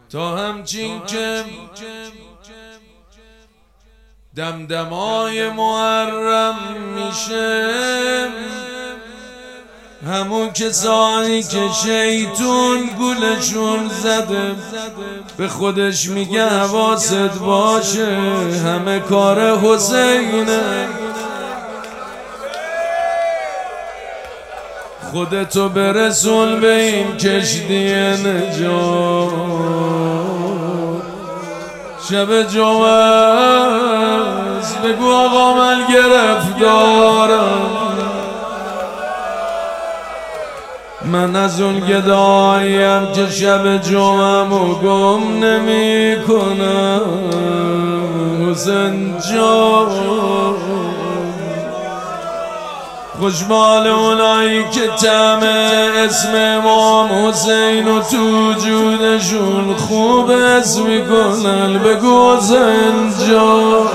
تا همچین که دمدمای محرم میشه، همون کسانی که شیطون گولشون زده به خودش میگه حواست باشه همه کار حسینه. خودتو برسون به این کشتی نجات، شب جمعه است بگو آقا من گرفتارم، من از اون گداییم که شب جمعه‌مو گم نمی کنم. حسین جان خوشبال اونایی که طعم اسم امام حسین و تو وجودشون خوب اسم میکنن. بگو حسین جان،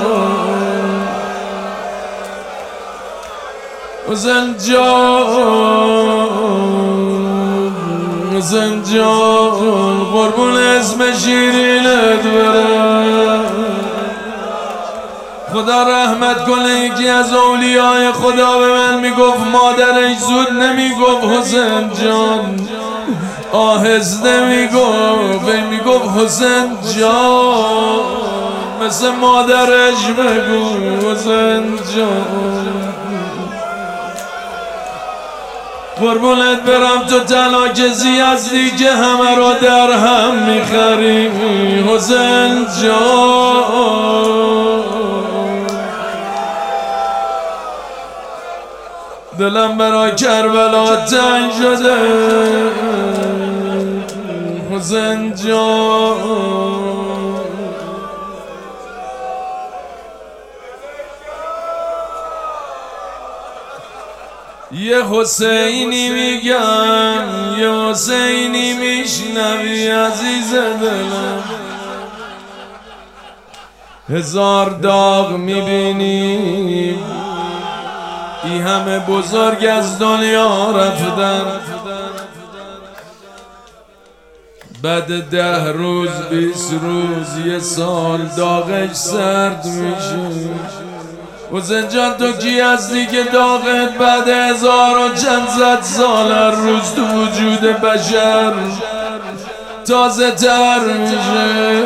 حسین جان، حسین جان قربون اسم شیرینت برم. خدا رحمت کنه یکی از اولیای خدا به من میگفت مادرش زود نمیگفت حسین جان، آهسته میگفت حسین جان، مثل مادرش بگو حسین جان. قربونت برم تو تنها کسی هستی که همه را در هم میخری حسین جان. دلم برای کربلا تنگ شده حسین جان. یه حسینی میگم یه حسینی میشنوی عزیز دلم، هزار داغ میبینی ای همه بزرگ از دنیا رفتن، بعد 10 روز 20 روز یه سال داغش سرد میشه. حسین جان تو کی هستی که داغت بعد 1000 و چند صد سال هر روز تو وجود بشر تازه تر میشه؟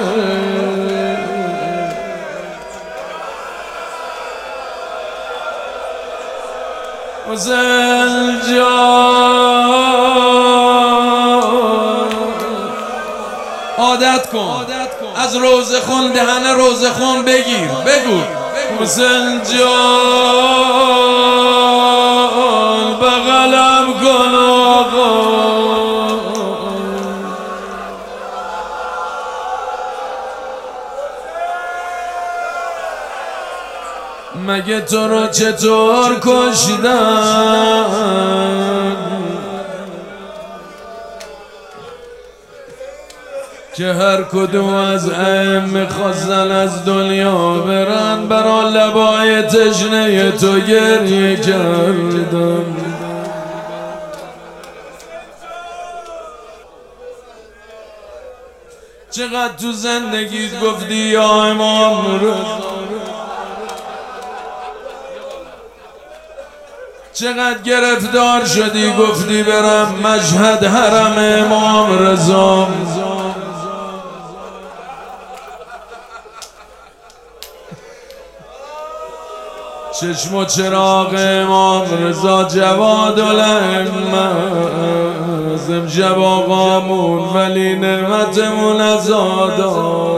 حسین جان عادت کن از روزه خون دهن روزه خون بگیر بگو حسین جان بغلم کن آقا. مگه تو رو چطور کشیدن که هر کدوم از ائمه خواستن از دنیا برن برا لبای تشنه تو گریه کردن. چقدر تو زندگیت گفتی یا امام رضا، چقدر گرفتار شدی گفتی برم مشهد حرم امام رضا. چشم و چراغ امام رضا جواد الائمه امشب آقامون ولی نعمتمون ازادا.